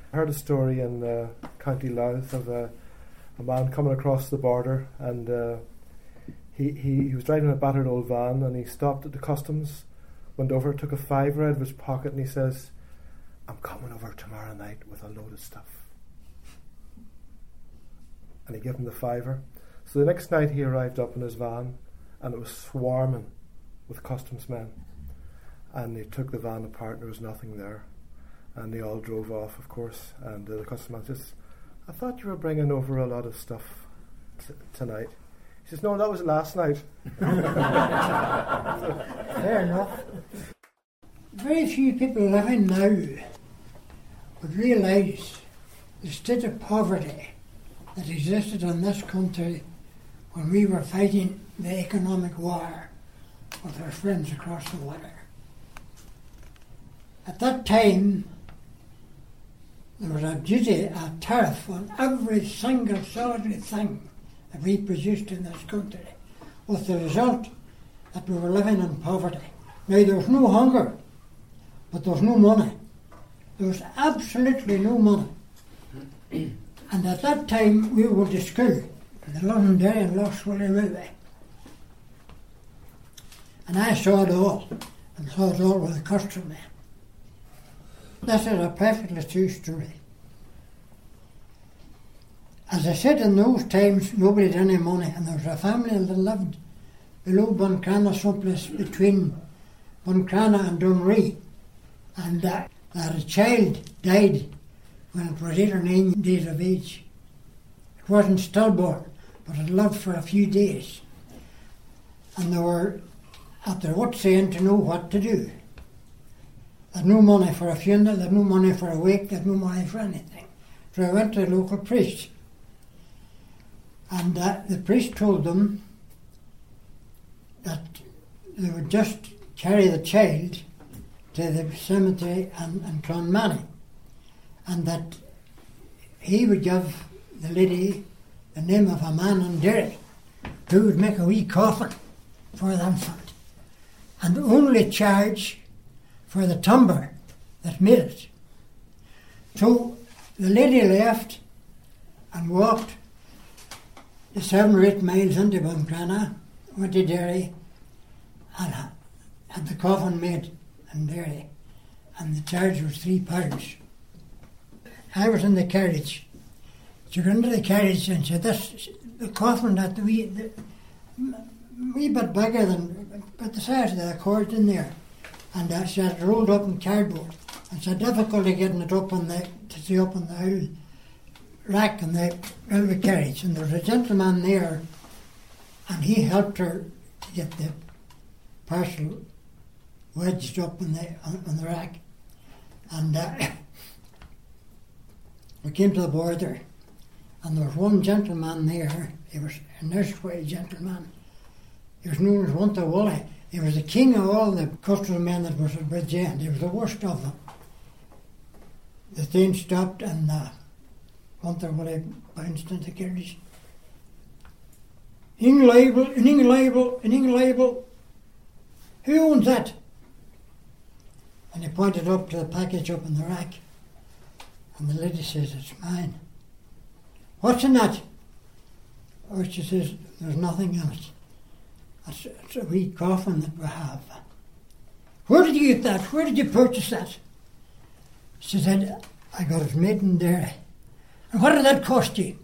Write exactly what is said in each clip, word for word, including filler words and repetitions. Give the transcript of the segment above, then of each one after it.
I heard a story in uh, County Louth of uh, a man coming across the border, and uh, he, he, he was driving a battered old van, and he stopped at the customs, went over, took a fiver out of his pocket, and he says, "I'm coming over tomorrow night with a load of stuff." And he gave him the fiver. So the next night he arrived up in his van, and it was swarming with customs men. And they took the van apart, and there was nothing there. And they all drove off, of course. And uh, the customs man says, "I thought you were bringing over a lot of stuff t- tonight." He says, "No, that was last night." Fair enough. Very few people living now would realise the state of poverty that existed in this country when we were fighting the economic war with our friends across the water. At that time, there was a duty, a tariff on every single solitary thing that we produced in this country, with the result that we were living in poverty. Now, there was no hunger, but there was no money. There was absolutely no money. And at that time, we were to school in the Londonderry and Lough Swilly Railway. And I saw it all, and saw it all with the custom men. This is a perfectly true story. As I said, in those times, nobody had any money, and there was a family that lived below Buncrana, someplace between Buncrana and Dunree. And uh, that a child died when it was eight or nine days of age. It wasn't stillborn, but it lived for a few days. And they were at their wits' end to know what to do. They had no money for a funeral, they had no money for a wake, they had no money for anything. So I went to the local priest. And uh, the priest told them that they would just carry the child to the cemetery in, in Clonmany, and that he would give the lady the name of a man in Derry who would make a wee coffin for the infant, and only charge for the timber that made it. So the lady left and walked the seven or eight miles into Buncrana, went to Derry, and had the coffin made in Derry, and the charge was three pounds. I was in the carriage. She got into the carriage and said, "This the coffin that the wee, the, wee bit bigger than, but the size of the cord in there," and uh, she had it rolled up in cardboard. And she had difficulty getting it up on the to see up on the old rack in the railway carriage. And there was a gentleman there, and he helped her to get the parcel wedged up on the on, on the rack. And uh, we came to the border, and there was one gentleman there. He was a Nursery gentleman. He was known as Wanta Wally. He was the king of all the customs men that was at Bridgend. He was the worst of them. The train stopped, and uh, Wanta Wally bounced into the carriage. "Ing label, an ing label, an ing label. Who owns that?" And he pointed up to the package up in the rack. And the lady says, "It's mine." "What's in that?" Or she says, "There's nothing in it. It's, it's a wee coffin that we have." "Where did you get that? Where did you purchase that?" She said, "I got it made in Derry." "And what did that cost you?"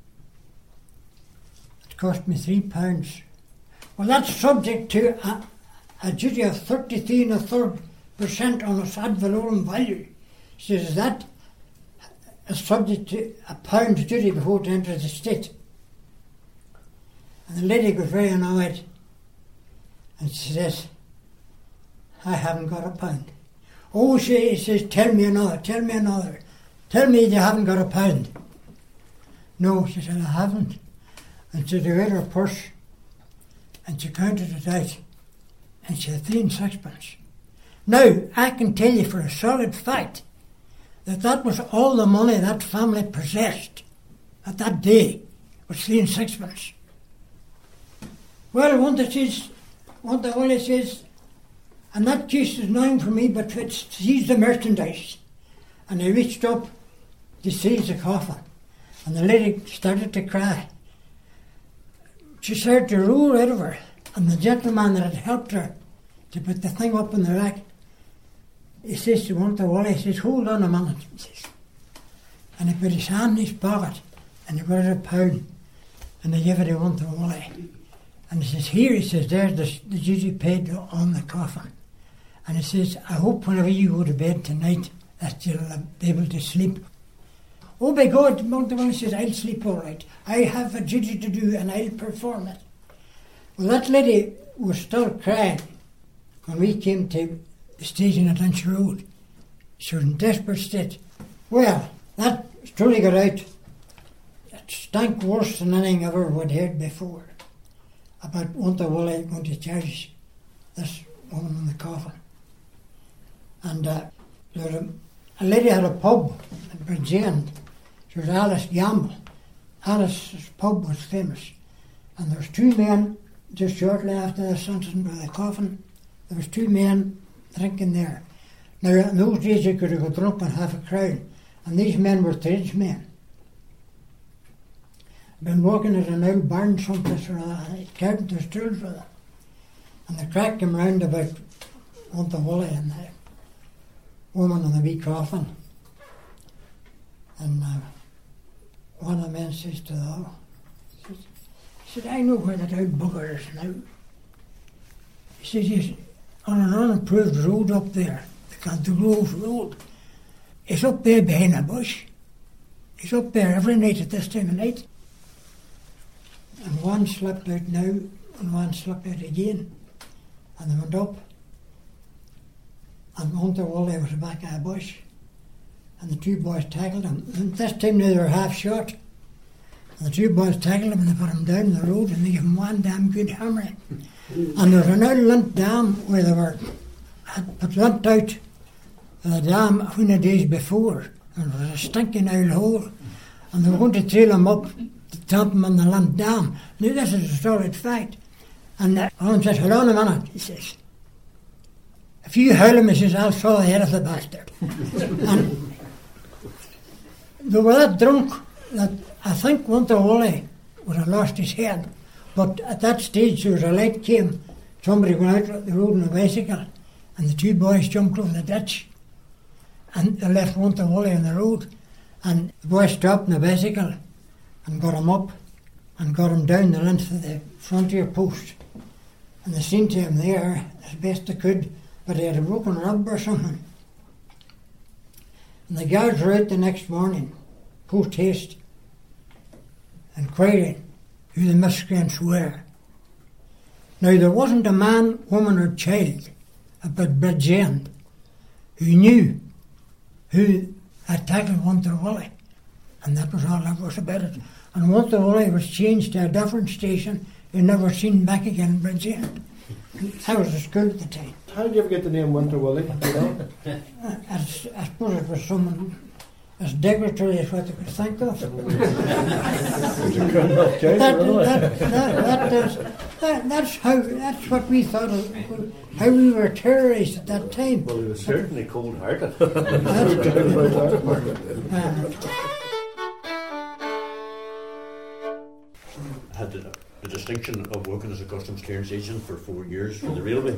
"It cost me three pounds." "Well, that's subject to a, a duty of thirty-three and a third percent on its ad valorem value." She says, "That is subject to a pound duty before it enters the state." And the lady got very annoyed, and she says, "I haven't got a pound." "Oh," she says, "tell me another, tell me another. Tell me you haven't got a pound." "No," she said, "I haven't." And she took out her purse, and she counted it out, and she had three and sixpence. Now, I can tell you for a solid fact that that was all the money that family possessed at that day, was three and sixpence. Well, one that says, one that only says, "And that case is nothing for me, but it's seize the merchandise." And I reached up to seize the coffin. And the lady started to cry. She started to roll out of her. And the gentleman that had helped her to put the thing up in the rack, he says to one of the wall, he says, hold on a minute. He says. And he put his hand in his pocket and he put out a pound and he gave it to one of the wall. And he says, here, he says, there's the, the duty paid on the coffin. And he says, I hope whenever you go to bed tonight that you'll uh, be able to sleep. Oh, by God, Montewell says, I'll sleep all right. I have a duty to do and I'll perform it. Well, that lady was still crying when we came to the station at Lynch Road. She was in desperate state. Well, that story got out. It stank worse than anything I ever had heard before about Montewell going to charge this woman in the coffin. And uh, there was a, a lady had a pub in Bridgend. She was Alice Gamble. Alice's pub was famous. And there was two men, just shortly after the sentencing by the coffin, there was two men drinking there. Now, in those days you could have got drunk on half a crown. And these men were tradesmen. Been working at an old barn someplace or other, carpenter's tools for them. And the crack came round about Montewell and the woman in the wee coffin. And uh, one of the men says to the other, he said, I know where that old bugger is now. He says, he's on an unimproved road up there, called the Grove Road. He's up there behind a bush. He's up there every night at this time of night. And one slipped out now, and one slipped out again. And they went up. And Montewell was back of a bush. And the two boys tackled him. And this time now they were half shot. And the two boys tackled him and they put him down the road and they gave him one damn good hammering. And there was an old lint dam where they were had put lint out of the dam a few days before. And there was a stinking old hole. And they were going to trail him up to dump him on the lint dam. Now this is a solid fact. And uh, Alan says, hold on a minute, he says. If you howl him, he says, I'll saw the head of the bastard. And they were that drunk that I think Montewell would have lost his head. But at that stage there was a light came, somebody went out the road on a bicycle, and the two boys jumped over the ditch. And they left Montewell on the road. And the boy stopped in the bicycle and got him up and got him down the length of the frontier post. And they seen to him there as best they could, but he had a broken rib or something. And the guards were out the next morning, post haste, inquiring who the miscreants were. Now there wasn't a man, woman or child about Bridgend who knew who had tackled Montewell, and that was all that was about it. And Montewell was changed to a different station, you never seen back again in Bridgend. I was at school at the time. How did you ever get the name Montewell? You know? I, I, I suppose it was someone as derogatory as what I could think of. that, that, that, that is, that, that's how. That's what we thought of, how we were terrorised at that time. Well, he was certainly cold-hearted. Had the, the distinction of working as a customs clearance agent for four years for the railway.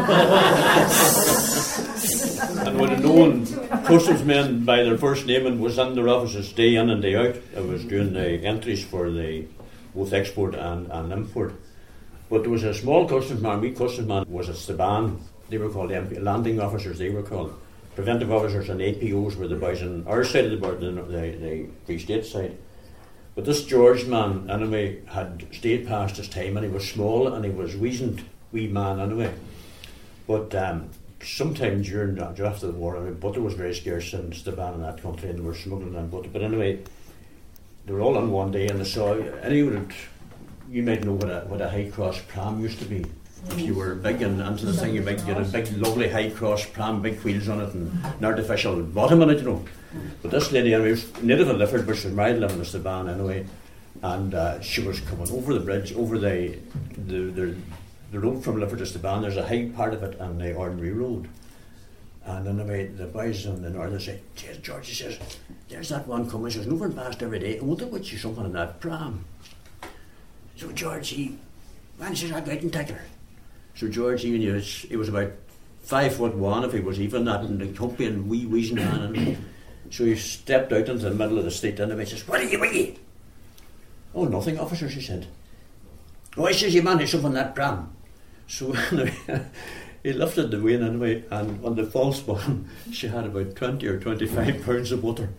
And when a known customs men by their first name and was in their offices day in and day out, I was doing the entries for the both export and, and import. But there was a small customs man, wee customs man was at Staban. They were called M P, landing officers, they were called. Preventive officers and A P Os were the boys on our side of the border, the, the, the Free State side. But this George man, anyway, had stayed past his time, and he was small and he was weazened, wee man anyway. But um, sometime during after the war, I mean, butter was very scarce in Staban in that country, and they were smuggling in butter. But anyway, they were all on one day, and they saw. Anyway, you might know what a what a high cross pram used to be. If you were big and into the thing, you might get a big, lovely high cross pram, big wheels on it, and an artificial bottom on it, you know. But this lady, anyway, was native of Lifford, but she was married living in Staban anyway, and uh, she was coming over the bridge, over the the, the the road from Lifford to Staban. There's a high part of it and the ordinary road, And anyway, the boys in the north say, "Jeez, George," he says, "there's that one coming." He says, "Moving past every day. I wonder what you something in that pram." So George, he, man, he says, "I'll go out and take her." So George, he, he, was, he was about five foot one, if he was even that, and the humpy and wee wheezing man. And so he stepped out into the middle of the street and he says, "What are you, what are you?" "Oh, nothing, officer," she said. "Oh," he says, "you man, there's something in that pram." So anyway, he lifted the weigh anyway, and on the false one, she had about twenty or twenty-five pounds of butter.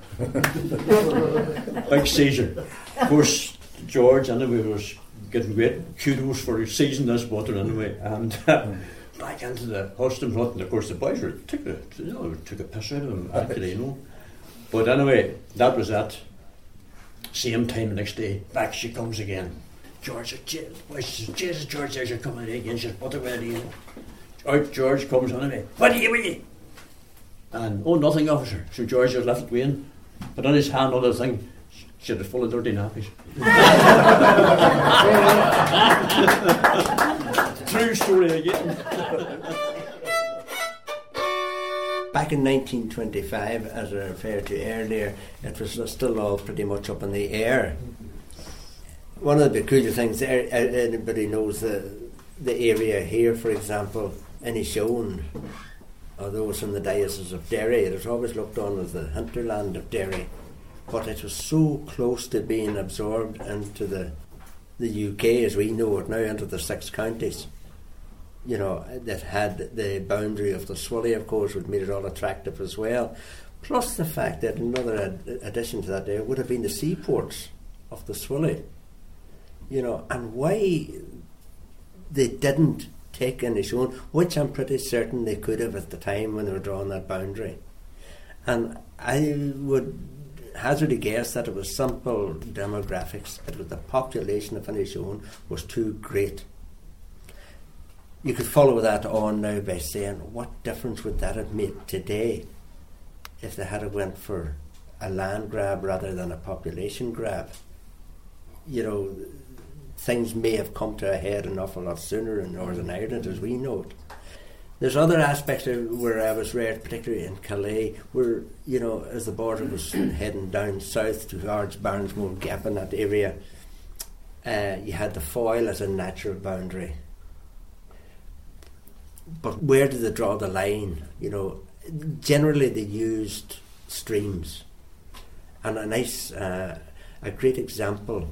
Big seizure. Of course, George anyway was getting great kudos for seizing this butter anyway, and uh, back into the Hoston hut, and of course the boys were took a, you know, took a piss out of him actually, you know. But anyway, that was that. Same time the next day, back she comes again. George says, "Jesus, George, there's your coming again." She says, "Butter ready." Out George comes on me. "What are you, with you?" And, "Oh, nothing, officer." So George just left it waiting, but on his hand on the thing, she was full of dirty nappies. True story again. Back in nineteen twenty-five, as I referred to earlier, it was still all pretty much up in the air. One of the peculiar things, anybody knows the, the area here, for example, Inishowen, although it's in the diocese of Derry, it was always looked on as the hinterland of Derry, but it was so close to being absorbed into the the U K as we know it now, into the six counties, you know, that had the boundary of the Swilly, of course, which made it all attractive as well. Plus the fact that another ad- addition to that there would have been the seaports of the Swilly, you know, and why they didn't take Inishowen, which I'm pretty certain they could have at the time when they were drawing that boundary. And I would hazard a guess that it was simple demographics. It was the population of Inishowen was too great. You could follow that on now by saying, what difference would that have made today if they had went for a land grab rather than a population grab? You know, things may have come to a head an awful lot sooner in Northern Ireland as we know it. There's other aspects of where I was reared, particularly in Calais, where, you know, as the border was heading down south towards Barnesmore Gap in that area, uh, you had the Foyle as a natural boundary. But where did they draw the line? You know, generally they used streams. And a nice, uh, a great example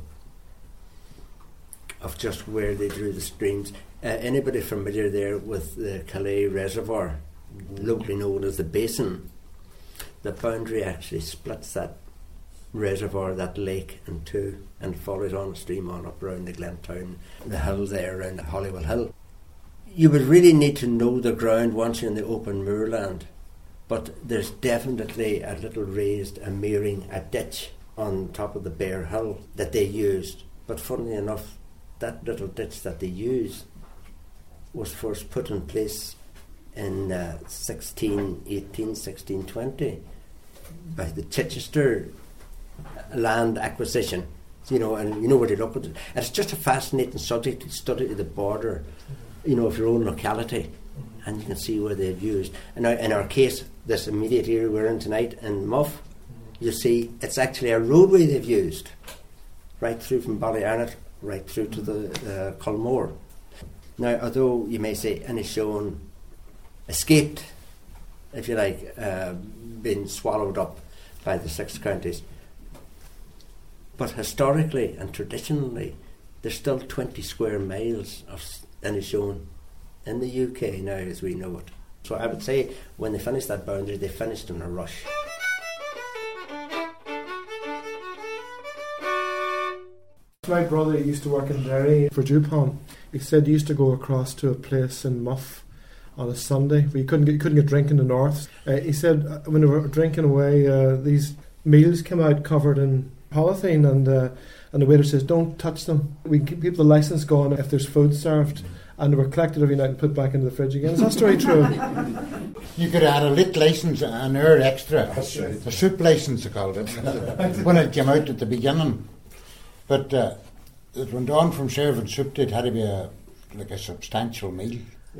of just where they drew the streams. Uh, anybody familiar there with the Calais Reservoir, locally known as the Basin? The boundary actually splits that reservoir, that lake, in two, and follows on the stream on up around the Glentown, the hill there around the Holywell Hill. You would really need to know the ground once you're in the open moorland, but there's definitely a little raised, a mearing, a ditch on top of the bare hill that they used. But funnily enough, that little ditch that they used was first put in place in uh, sixteen eighteen, sixteen twenty by the Chichester land acquisition. You know, and you know where they look at it. And it's just a fascinating subject to study the border, you know, of your own locality, and you can see where they've used. And now, in our case, this immediate area we're in tonight in Muff, you see it's actually a roadway they've used, right through from Ballyarnett, right through to the uh, Culmore. Now, although you may say Inishowen escaped, if you like, uh, being swallowed up by the six counties, but historically and traditionally, there's still twenty square miles of Inishowen in the U K now as we know it. So I would say when they finished that boundary, they finished in a rush. My brother used to work in Derry for Dupont. He said he used to go across to a place in Muff on a Sunday where you couldn't get, you couldn't get drink in the north. Uh, he said uh, when they were drinking away, uh, these meals came out covered in polythene, and uh, and the waiter says, "Don't touch them. We can keep the licence going if there's food served." And they were collected every night and put back into the fridge again. Is that story true? You could add a lit licence, an hour extra. That's right. A soup licence, they called it, when it came out at the beginning. But uh, it went on from serving soup to it had to be a, like a substantial meal. Yes.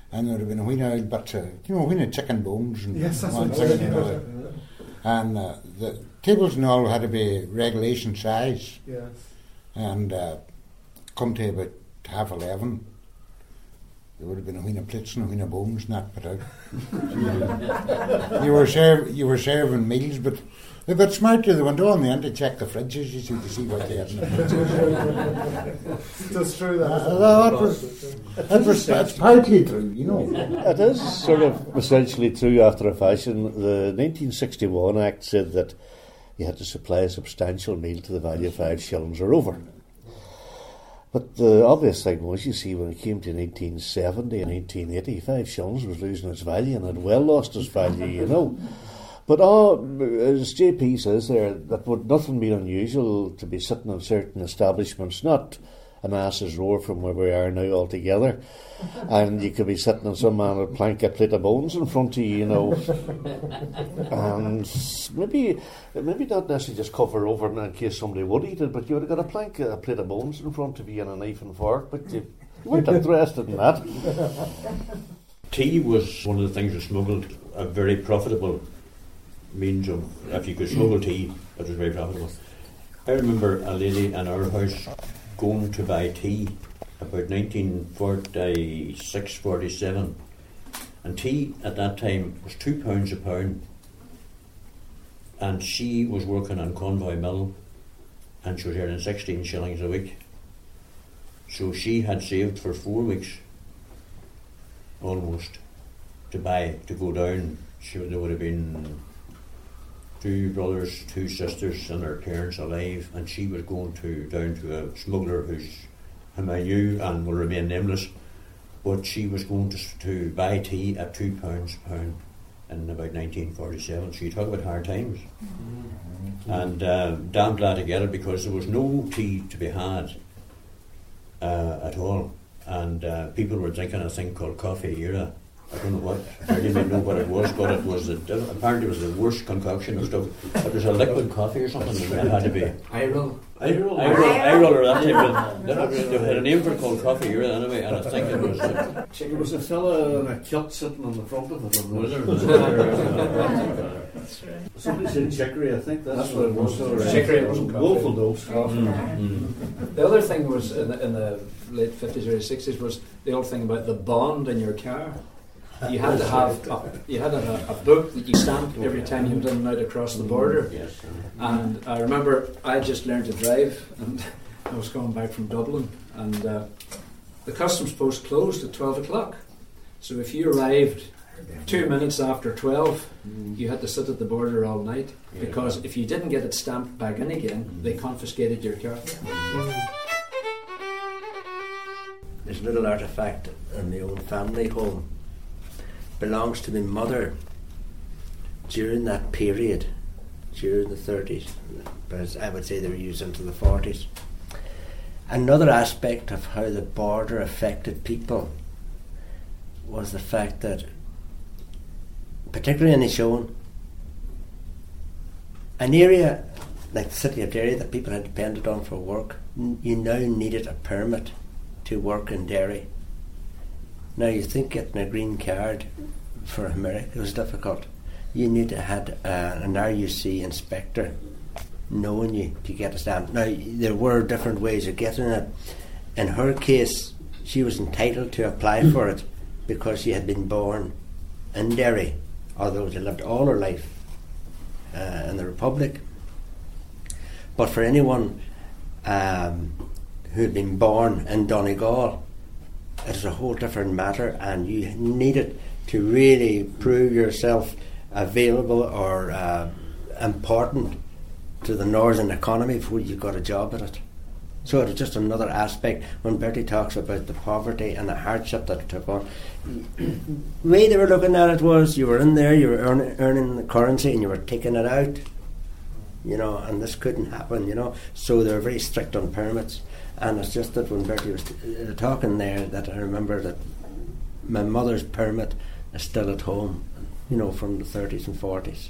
and there would have been a wee old bit of, you know, a wee chicken bones and Yes, that's one what thing it and was. another. And uh, the tables and all had to be regulation size, Yes. and uh, come to about half eleven, there would have been a wee of plates and a wee of bones not put out. you were serv- you were serving meals, but they got smarter. They went on the end to check the fridges, you see, to see what they had in the fridges. That's true. That, Uh, that was, that was that's partly true, you know. It is sort of essentially true after a fashion. The nineteen sixty-one Act said that you had to supply a substantial meal to the value of five shillings or over. But the obvious thing was, you see, when it came to nineteen seventy and nineteen eighty, five shillings was losing its value and had well lost its value, you know. But uh, as J P says there, that would nothing be unusual to be sitting in certain establishments, not an ass's roar from where we are now altogether, and you could be sitting in some man with a plank a plate of bones in front of you, you know, and maybe maybe not necessarily just cover over in case somebody would eat it, but you would have got a plank, a plate of bones in front of you and a knife and fork, but you, you weren't interested in that. Tea was one of the things that smuggled, a very profitable means of, if you could smuggle tea, it was very profitable. I remember a lady in our house going to buy tea about nineteen forty-six forty-seven, and tea at that time was two pounds a pound, and she was working on Convoy Mill and she was earning sixteen shillings a week, so she had saved for four weeks almost to buy, to go down. She, there would have been two brothers, two sisters and their parents alive, and she was going to down to a smuggler who's whom I knew and will remain nameless, but she was going to to buy tea at two pounds a pound in about nineteen forty-seven. So you talk about hard times. Mm-hmm. And uh, damn glad to get it, because there was no tea to be had uh, at all, and uh, people were drinking a thing called coffee era. I don't know what, I didn't even know what it was, but it was, a, apparently it was the worst concoction of stuff. It was a liquid coffee or something, it had to be. Iroll. Iroll, Iroll or that type of, they had a name for it called coffee era anyway, and I think it was... Uh, There was a fella in a kilt sitting on the front of it. was there? Somebody said chicory, I think that's, that's what it was. Chicory wasn't coffee. Woeful dose. Mm. The other thing was, in the, in the late fifties, early sixties, was the old thing about the bond in your car. You had to have a, you had a, a book that you stamped every time you went in and out across the border. yes. And I remember I just learned to drive, and I was going back from Dublin, and uh, the customs post closed at twelve o'clock. So if you arrived two minutes after twelve, you had to sit at the border all night, because if you didn't get it stamped back in again, they confiscated your car. There's a little artefact in my own family home. Belongs to my mother during that period, during the thirties, but I would say they were used into the forties. Another aspect of how the border affected people was the fact that, particularly in Inishowen, an area like the city of Derry that people had depended on for work, you now needed a permit to work in Derry. Now you think getting a green card for America was difficult. You need to have uh, an R U C inspector knowing you to get a stamp. Now there were different ways of getting it. In her case, she was entitled to apply for it because she had been born in Derry, although she lived all her life uh, in the Republic. But for anyone um, who had been born in Donegal, it is a whole different matter, and you needed to really prove yourself available or uh, important to the northern economy before you got a job at it. So it was just another aspect. When Bertie talks about the poverty and the hardship that it took on, the way they were looking at it was you were in there, you were earning, earning the currency and you were taking it out, you know, and this couldn't happen, you know. So they were very strict on permits. And it's just that when Bertie was t- uh, talking there, that I remember that my mother's permit is still at home, you know, from the thirties and forties.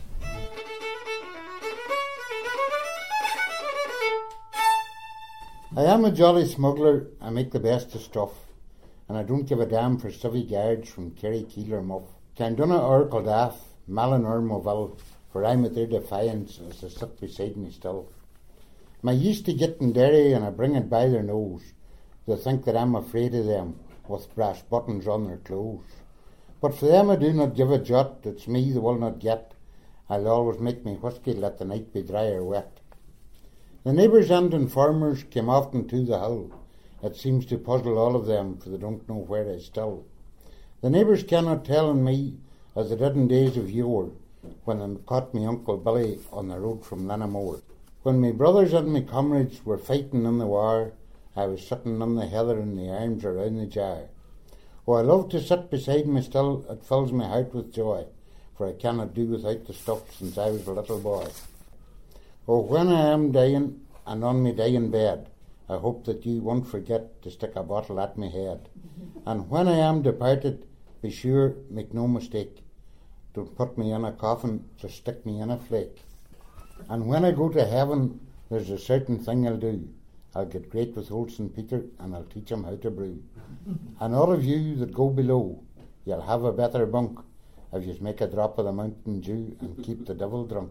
I am a jolly smuggler. I make the best of stuff. and I don't give a damn for civvy guards from Kerry, Keel or Muff. Candunna or Kildaff, Malin or Moville, for I'm at their defiance as they sit beside me still. My used to getting derry and I bring it by their nose. They think that I'm afraid of them with brass buttons on their clothes. But for them I do not give a jot, it's me they will not get. I'll always make me whisky, let the night be dry or wet. The neighbours and informers came often to the hill. It seems to puzzle all of them, for they don't know where I still. The neighbours cannot tell on me, as they did in days of yore, when they caught me Uncle Billy on the road from Lanamore. When my brothers and my comrades were fighting in the war, I was sitting on the heather in the arms around the jar. Oh, I love to sit beside me still, it fills my heart with joy, for I cannot do without the stuff since I was a little boy. Oh, when I am dying, and on me dying bed, I hope that you won't forget to stick a bottle at me head. And when I am departed, be sure, make no mistake, don't put me in a coffin, just stick me in a flake. And when I go to heaven, there's a certain thing I'll do. I'll get great with old Saint Peter, and I'll teach him how to brew. And all of you that go below, you'll have a better bunk if you make a drop of the mountain dew and keep the devil drunk.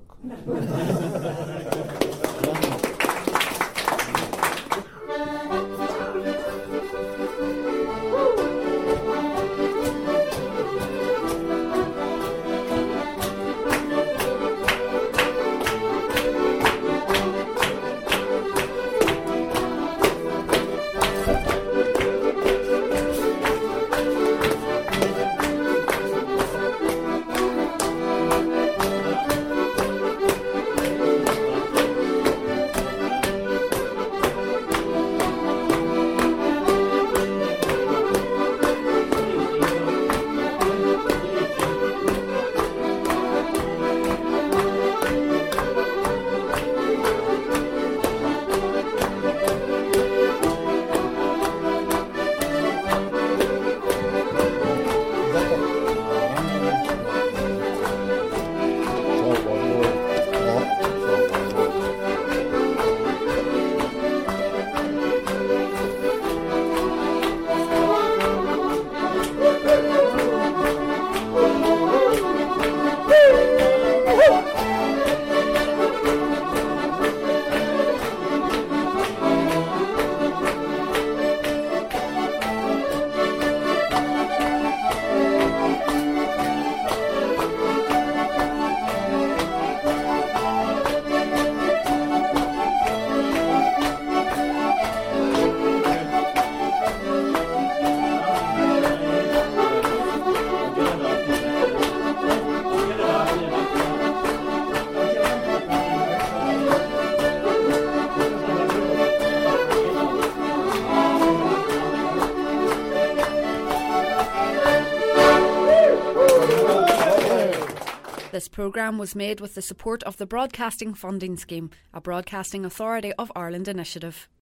This programme was made with the support of the Broadcasting Funding Scheme, a Broadcasting Authority of Ireland initiative.